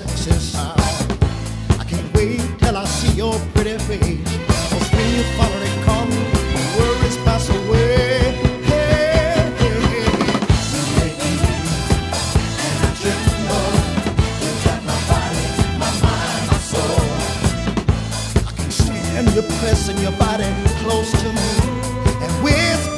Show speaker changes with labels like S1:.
S1: Texas sound. I can't wait till I see your pretty face. 'Cause when you finally come, worries pass away. Hey, hey, hey. You make me weak and I tremble. You got my body, my mind, my soul. I can stand you pressing your body close to me and whisper.